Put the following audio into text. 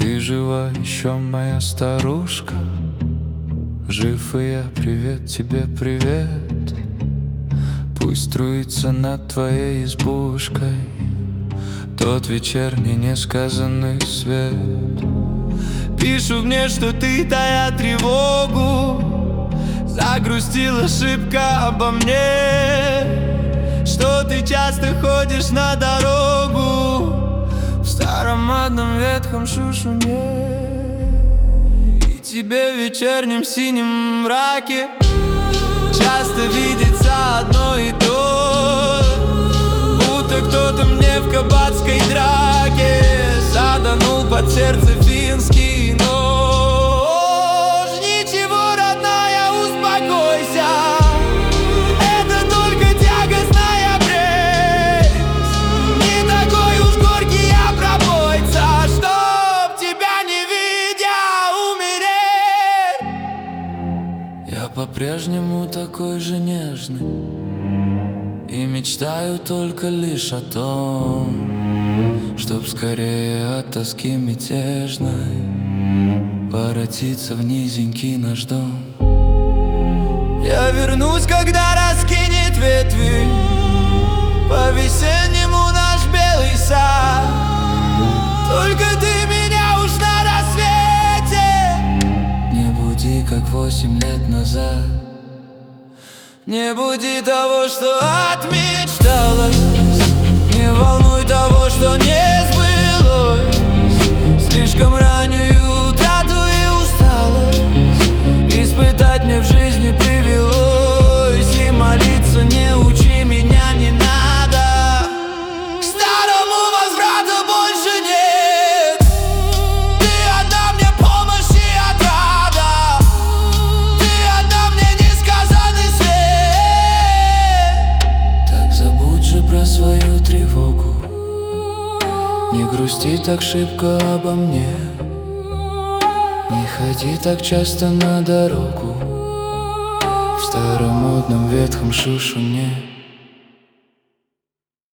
Ты жива еще, моя старушка? Жив и я, привет тебе, привет. Пусть струится над твоей избушкой тот вечерний несказанный свет. Пишут мне, что ты, тая тревогу, загрустила шибко обо мне, что ты часто ходишь на дорогу в старом модном ветхом шушуне. И тебе в вечернем синем мраке часто видится одно и то, будто кто-то мне в кабацкой драке заданул под сердце финский нож. Ничего, родная, успокойся, это только тягостная прелесть, не такой уж горький я пробойца, чтоб тебя не видя умереть. Я по-прежнему такой же нежный и мечтаю только лишь о том, чтоб скорее от тоски мятежной воротиться в низенький наш дом. Я вернусь, когда раскинет ветви по-весеннему наш белый сад. Только ты меня уж на рассвете не буди, как 8 лет назад. Не буди того, что отмечталось, не волнуй того, что не сбылось. Слишком раннюю утрату и усталость испытать мне в жизни привелось. И молиться не учи меня, не надо, к старому возврата больше нет. Ты одна мне помощь и отрада, ты одна мне несказанный свет. Так забудь же про свою тревогу, не грусти так шибко обо мне, не ходи так часто на дорогу в старомодном ветхом шушуне.